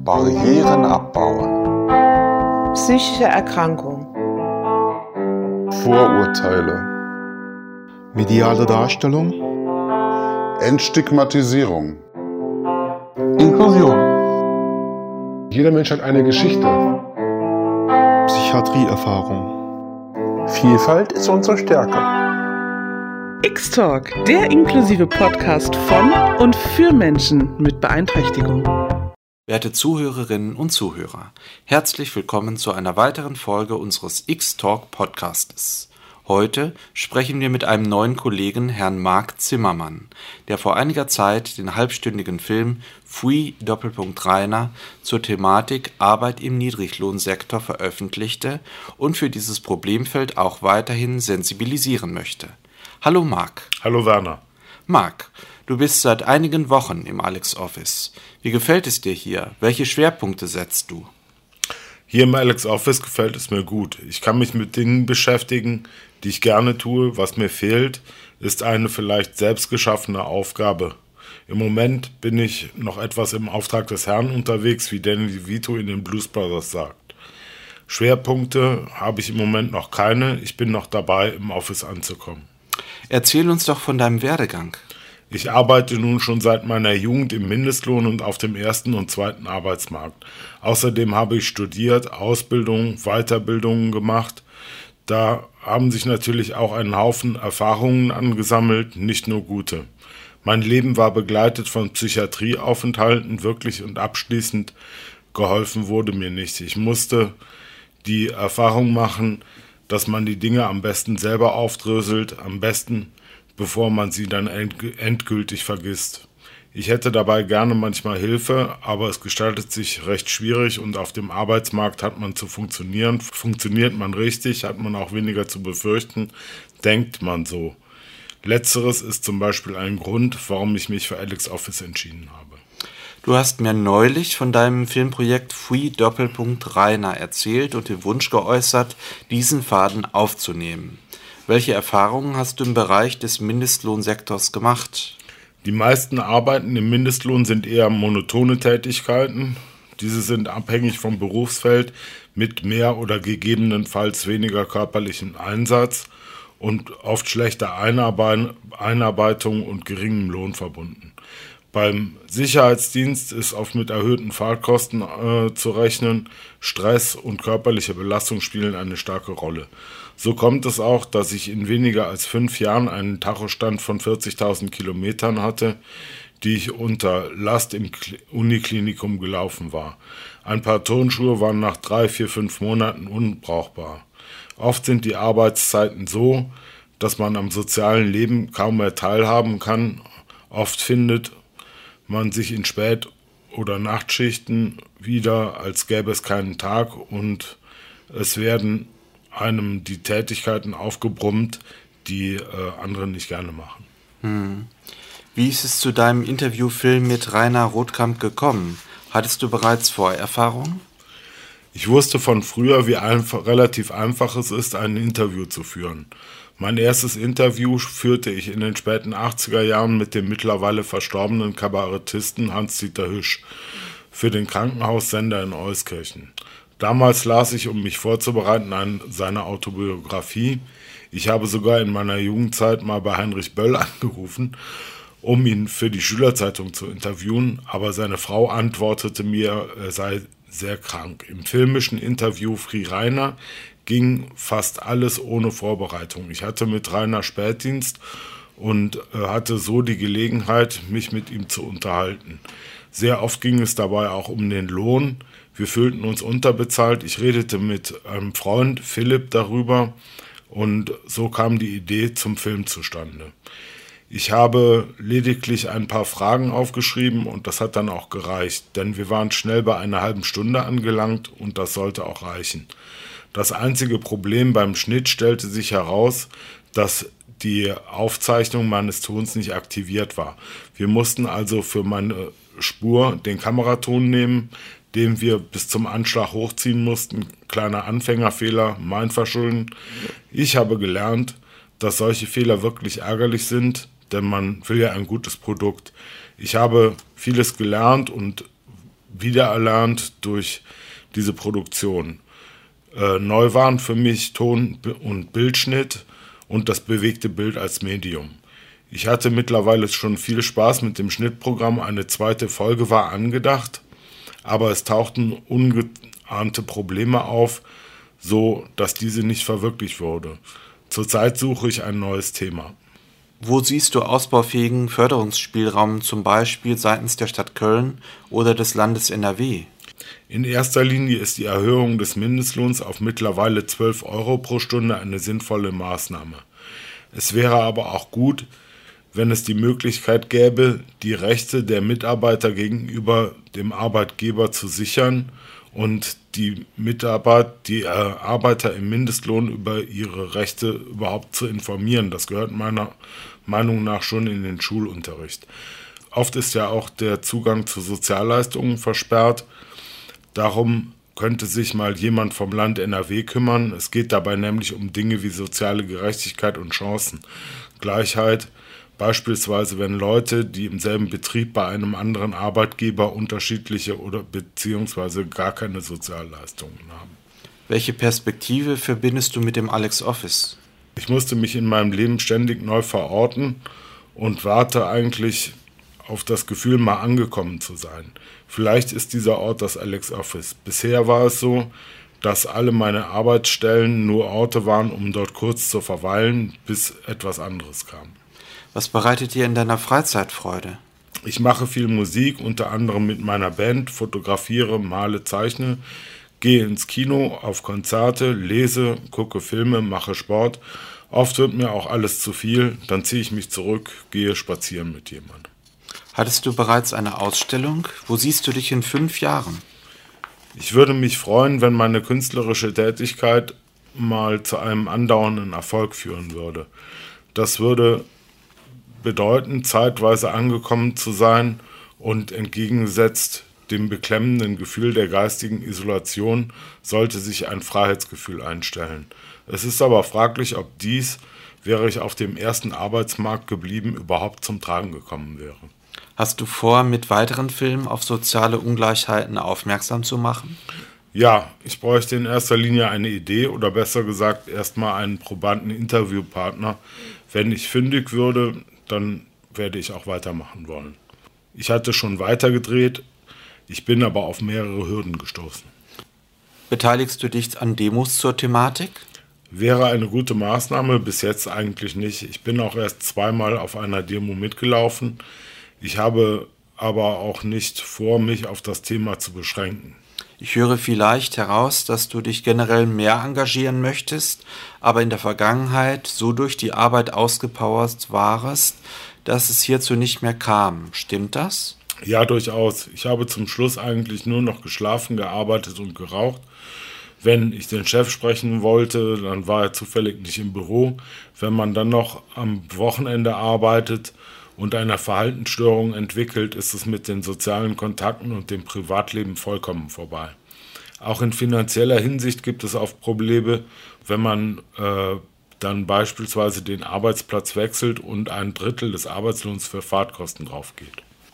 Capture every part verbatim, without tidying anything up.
Barrieren abbauen. Psychische Erkrankung. Vorurteile. Mediale Darstellung. Entstigmatisierung. Inklusion. Jeder Mensch hat eine Geschichte. Psychiatrieerfahrung. Vielfalt ist unsere Stärke. X-Talk, der inklusive Podcast von und für Menschen mit Beeinträchtigung. Werte Zuhörerinnen und Zuhörer, herzlich willkommen zu einer weiteren Folge unseres X-Talk Podcastes. Heute sprechen wir mit einem neuen Kollegen, Herrn Marc Zimmermann, der vor einiger Zeit den halbstündigen Film Pfui Doppelpunkt Rainer zur Thematik Arbeit im Niedriglohnsektor veröffentlichte und für dieses Problemfeld auch weiterhin sensibilisieren möchte. Hallo Marc. Hallo Werner. Marc, du bist seit einigen Wochen im Alex Office. Wie gefällt es dir hier? Welche Schwerpunkte setzt du? Hier im Alex Office gefällt es mir gut. Ich kann mich mit Dingen beschäftigen, die ich gerne tue. Was mir fehlt, ist eine vielleicht selbst geschaffene Aufgabe. Im Moment bin ich noch etwas im Auftrag des Herrn unterwegs, wie Danny DeVito in den Blues Brothers sagt. Schwerpunkte habe ich im Moment noch keine. Ich bin noch dabei, im Office anzukommen. Erzähl uns doch von deinem Werdegang. Ich arbeite nun schon seit meiner Jugend im Mindestlohn und auf dem ersten und zweiten Arbeitsmarkt. Außerdem habe ich studiert, Ausbildung, Weiterbildungen gemacht. Da haben sich natürlich auch einen Haufen Erfahrungen angesammelt, nicht nur gute. Mein Leben war begleitet von Psychiatrieaufenthalten, wirklich und abschließend geholfen wurde mir nicht. Ich musste die Erfahrung machen, dass man die Dinge am besten selber aufdröselt, am besten, bevor man sie dann endgültig vergisst. Ich hätte dabei gerne manchmal Hilfe, aber es gestaltet sich recht schwierig und auf dem Arbeitsmarkt hat man zu funktionieren. Funktioniert man richtig, hat man auch weniger zu befürchten, denkt man so. Letzteres ist zum Beispiel ein Grund, warum ich mich für Alex Office entschieden habe. Du hast mir neulich von deinem Filmprojekt Pfui Doppelpunkt Rainer erzählt und den Wunsch geäußert, diesen Faden aufzunehmen. Welche Erfahrungen hast du im Bereich des Mindestlohnsektors gemacht? Die meisten Arbeiten im Mindestlohn sind eher monotone Tätigkeiten. Diese sind abhängig vom Berufsfeld mit mehr oder gegebenenfalls weniger körperlichem Einsatz und oft schlechter Einarbeitung und geringem Lohn verbunden. Beim Sicherheitsdienst ist oft mit erhöhten Fahrtkosten äh, zu rechnen. Stress und körperliche Belastung spielen eine starke Rolle. So kommt es auch, dass ich in weniger als fünf Jahren einen Tachostand von vierzigtausend Kilometern hatte, die ich unter Last im Uniklinikum gelaufen war. Ein paar Turnschuhe waren nach drei, vier, fünf Monaten unbrauchbar. Oft sind die Arbeitszeiten so, dass man am sozialen Leben kaum mehr teilhaben kann. Oft findet man sich in Spät- oder Nachtschichten wieder, als gäbe es keinen Tag, und es werden einem die Tätigkeiten aufgebrummt, die äh, andere nicht gerne machen. Hm. Wie ist es zu deinem Interviewfilm mit Rainer Rothkamp gekommen? Hattest du bereits Vorerfahrungen? Ich wusste von früher, wie einfach, relativ einfach es ist, ein Interview zu führen. Mein erstes Interview führte ich in den späten achtziger Jahren mit dem mittlerweile verstorbenen Kabarettisten Hans-Dieter Hüsch für den Krankenhaussender in Euskirchen. Damals las ich, um mich vorzubereiten, an seine Autobiografie. Ich habe sogar in meiner Jugendzeit mal bei Heinrich Böll angerufen, um ihn für die Schülerzeitung zu interviewen, aber seine Frau antwortete mir, er sei sehr krank. Im filmischen Interview Pfui Rainer ging fast alles ohne Vorbereitung. Ich hatte mit Rainer Spätdienst und äh, hatte so die Gelegenheit, mich mit ihm zu unterhalten. Sehr oft ging es dabei auch um den Lohn. Wir fühlten uns unterbezahlt. Ich redete mit einem Freund, Philipp, darüber, und so kam die Idee zum Film zustande. Ich habe lediglich ein paar Fragen aufgeschrieben und das hat dann auch gereicht, denn wir waren schnell bei einer halben Stunde angelangt und das sollte auch reichen. Das einzige Problem beim Schnitt stellte sich heraus, dass die Aufzeichnung meines Tons nicht aktiviert war. Wir mussten also für meine Spur den Kameraton nehmen, den wir bis zum Anschlag hochziehen mussten. Kleiner Anfängerfehler, mein Verschulden. Ich habe gelernt, dass solche Fehler wirklich ärgerlich sind, denn man will ja ein gutes Produkt. Ich habe vieles gelernt und wiedererlernt durch diese Produktion. Äh, neu waren für mich Ton- und Bildschnitt und das bewegte Bild als Medium. Ich hatte mittlerweile schon viel Spaß mit dem Schnittprogramm, eine zweite Folge war angedacht, aber es tauchten ungeahnte Probleme auf, so dass diese nicht verwirklicht wurde. Zurzeit suche ich ein neues Thema. Wo siehst du ausbaufähigen Förderungsspielraum, zum Beispiel seitens der Stadt Köln oder des Landes N R W? In erster Linie ist die Erhöhung des Mindestlohns auf mittlerweile zwölf Euro pro Stunde eine sinnvolle Maßnahme. Es wäre aber auch gut, wenn es die Möglichkeit gäbe, die Rechte der Mitarbeiter gegenüber dem Arbeitgeber zu sichern und die Mitarbeiter, die äh, Arbeiter im Mindestlohn über ihre Rechte überhaupt zu informieren. Das gehört meiner Meinung nach schon in den Schulunterricht. Oft ist ja auch der Zugang zu Sozialleistungen versperrt. Darum könnte sich mal jemand vom Land N R W kümmern. Es geht dabei nämlich um Dinge wie soziale Gerechtigkeit und Chancengleichheit. Beispielsweise, wenn Leute, die im selben Betrieb bei einem anderen Arbeitgeber unterschiedliche oder beziehungsweise gar keine Sozialleistungen haben. Welche Perspektive verbindest du mit dem Alex Office? Ich musste mich in meinem Leben ständig neu verorten und warte eigentlich auf das Gefühl, mal angekommen zu sein. Vielleicht ist dieser Ort das Alex Office. Bisher war es so, dass alle meine Arbeitsstellen nur Orte waren, um dort kurz zu verweilen, bis etwas anderes kam. Was bereitet dir in deiner Freizeit Freude? Ich mache viel Musik, unter anderem mit meiner Band, fotografiere, male, zeichne, gehe ins Kino, auf Konzerte, lese, gucke Filme, mache Sport. Oft wird mir auch alles zu viel, dann ziehe ich mich zurück, gehe spazieren mit jemandem. Hattest du bereits eine Ausstellung? Wo siehst du dich in fünf Jahren? Ich würde mich freuen, wenn meine künstlerische Tätigkeit mal zu einem andauernden Erfolg führen würde. Das würde bedeuten, zeitweise angekommen zu sein und entgegengesetzt dem beklemmenden Gefühl der geistigen Isolation sollte sich ein Freiheitsgefühl einstellen. Es ist aber fraglich, ob dies, wäre ich auf dem ersten Arbeitsmarkt geblieben, überhaupt zum Tragen gekommen wäre. Hast du vor, mit weiteren Filmen auf soziale Ungleichheiten aufmerksam zu machen? Ja, ich bräuchte in erster Linie eine Idee oder besser gesagt erstmal einen probanden Interviewpartner. Wenn ich fündig würde, dann werde ich auch weitermachen wollen. Ich hatte schon weitergedreht, ich bin aber auf mehrere Hürden gestoßen. Beteiligst du dich an Demos zur Thematik? Wäre eine gute Maßnahme, bis jetzt eigentlich nicht. Ich bin auch erst zweimal auf einer Demo mitgelaufen. Ich habe aber auch nicht vor, mich auf das Thema zu beschränken. Ich höre vielleicht heraus, dass du dich generell mehr engagieren möchtest, aber in der Vergangenheit so durch die Arbeit ausgepowert warst, dass es hierzu nicht mehr kam. Stimmt das? Ja, durchaus. Ich habe zum Schluss eigentlich nur noch geschlafen, gearbeitet und geraucht. Wenn ich den Chef sprechen wollte, dann war er zufällig nicht im Büro. Wenn man dann noch am Wochenende arbeitet und eine Verhaltensstörung entwickelt, ist es mit den sozialen Kontakten und dem Privatleben vollkommen vorbei. Auch in finanzieller Hinsicht gibt es oft Probleme, wenn man äh, dann beispielsweise den Arbeitsplatz wechselt und ein Drittel des Arbeitslohns für Fahrtkosten draufgeht.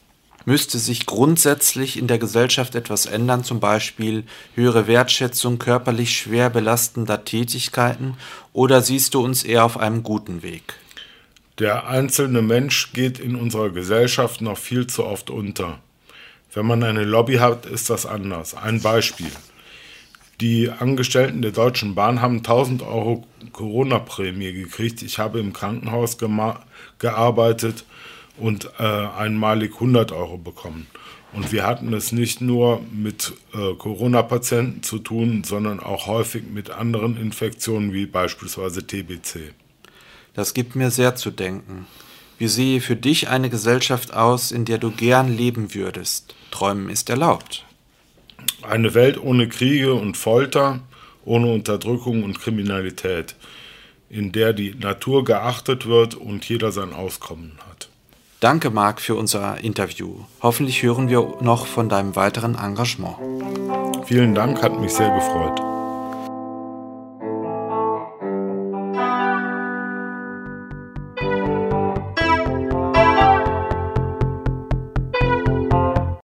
Müsste sich grundsätzlich in der Gesellschaft etwas ändern, zum Beispiel höhere Wertschätzung körperlich schwer belastender Tätigkeiten, oder siehst du uns eher auf einem guten Weg? Der einzelne Mensch geht in unserer Gesellschaft noch viel zu oft unter. Wenn man eine Lobby hat, ist das anders. Ein Beispiel. Die Angestellten der Deutschen Bahn haben tausend Euro Corona-Prämie gekriegt. Ich habe im Krankenhaus gema- gearbeitet und äh, einmalig hundert Euro bekommen. Und wir hatten es nicht nur mit äh, Corona-Patienten zu tun, sondern auch häufig mit anderen Infektionen wie beispielsweise T B C. Das gibt mir sehr zu denken. Wie sehe für dich eine Gesellschaft aus, in der du gern leben würdest? Träumen ist erlaubt. Eine Welt ohne Kriege und Folter, ohne Unterdrückung und Kriminalität, in der die Natur geachtet wird und jeder sein Auskommen hat. Danke, Marc, für unser Interview. Hoffentlich hören wir noch von deinem weiteren Engagement. Vielen Dank, hat mich sehr gefreut.